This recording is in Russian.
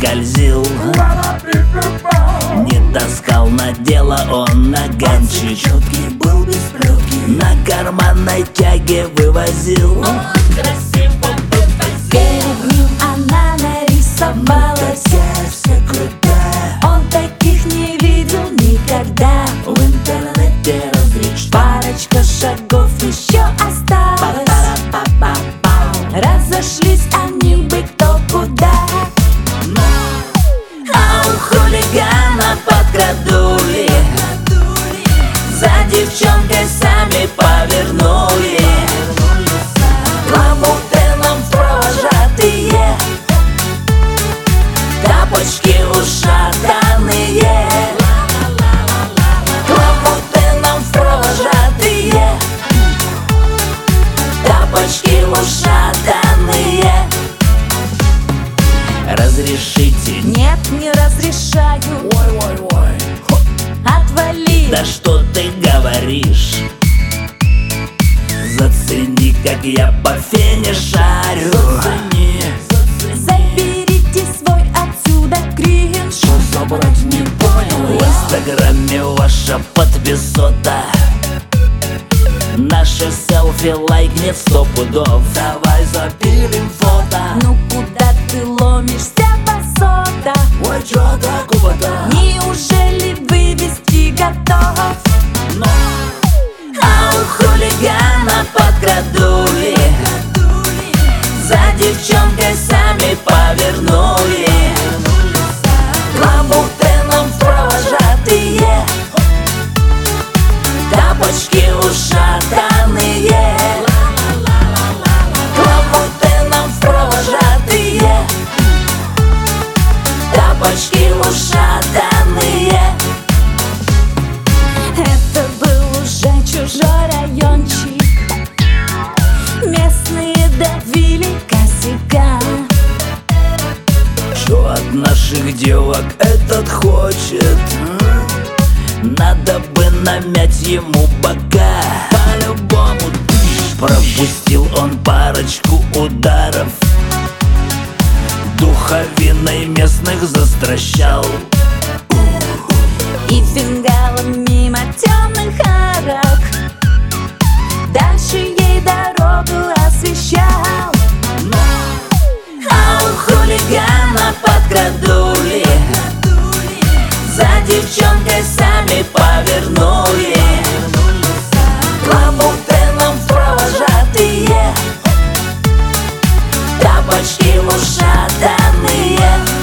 скользил, не таскал на дело он наганчик, четкий был без плетки, на карманной тяге вывозил. Перед ним она нарисовалась, вся крутая, он таких не видел никогда. в интернете разречь. Парочка шагов еще осталось, разошлись они бы кто куда. А у хулигана подкрадули, за девчонкой сами повернули. Лабутеном провожатые, тапочки ушатанные. Лабутеном провожатые, тапочки ушатанные. Разрешите? Нет, не разрешаю, Ой-ой-ой, отвали. Да что ты говоришь? Зацени, как я по фене шарю. Заберите свой отсюда кринж. что забрать не понял В я. инстаграме ваша подписота, наше селфи лайкнет 100 пудов. Давай запилим фото. Ну куда ты ломишься, басота? Ой, чё так куда-то? Неужели вывести готов? А у хулигана подкрадули, за девчонкой сами повернули. Лабутеном провожатые, тапочки ушатанные. Лабутеном провожатые, тапочки ушатанные. Это был уже чужой райончик, местные давили косяка. Что от наших девок этот хочет? Надо бы намять ему бока. По-любому пропустил он парочку ударов, духовиной местных застращал. И фингалом мимо темных арок дальше ей дорогу освещал. А у хулигана подкрадули, за девчонкой сами повернули. Лабутеном провожатые, тапочки ушатанные.